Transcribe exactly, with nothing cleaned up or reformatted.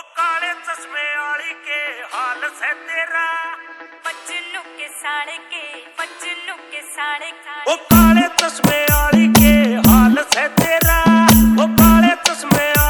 काले चश्मे वाली के हाल से तेरा मजनू के साड़े के मजनू के साड़े ओ काले चश्मे वाली के हाल से तेरा ओ काले चश्मे